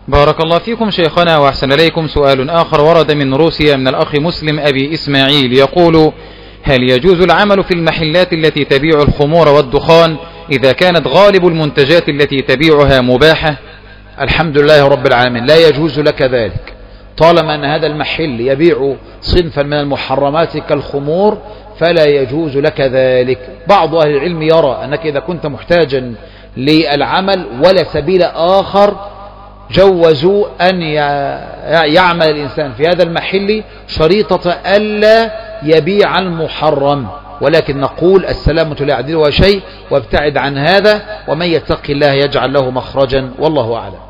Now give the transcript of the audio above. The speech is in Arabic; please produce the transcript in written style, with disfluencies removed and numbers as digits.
بارك الله فيكم شيخنا وأحسن إليكم. سؤال آخر ورد من روسيا من الأخ مسلم أبي إسماعيل يقول: هل يجوز العمل في المحلات التي تبيع الخمور والدخان إذا كانت غالب المنتجات التي تبيعها مباحة؟ الحمد لله رب العالمين، لا يجوز لك ذلك طالما أن هذا المحل يبيع صنفا من المحرمات كالخمور، فلا يجوز لك ذلك. بعض أهل العلم يرى أنك إذا كنت محتاجا للعمل ولا سبيل آخر جوزوا أن يعمل الإنسان في هذا المحل شريطة ألا يبيع المحرم، ولكن نقول السلامة لا يعدلها شيء، وابتعد عن هذا، ومن يتق الله يجعل له مخرجا، والله أعلم.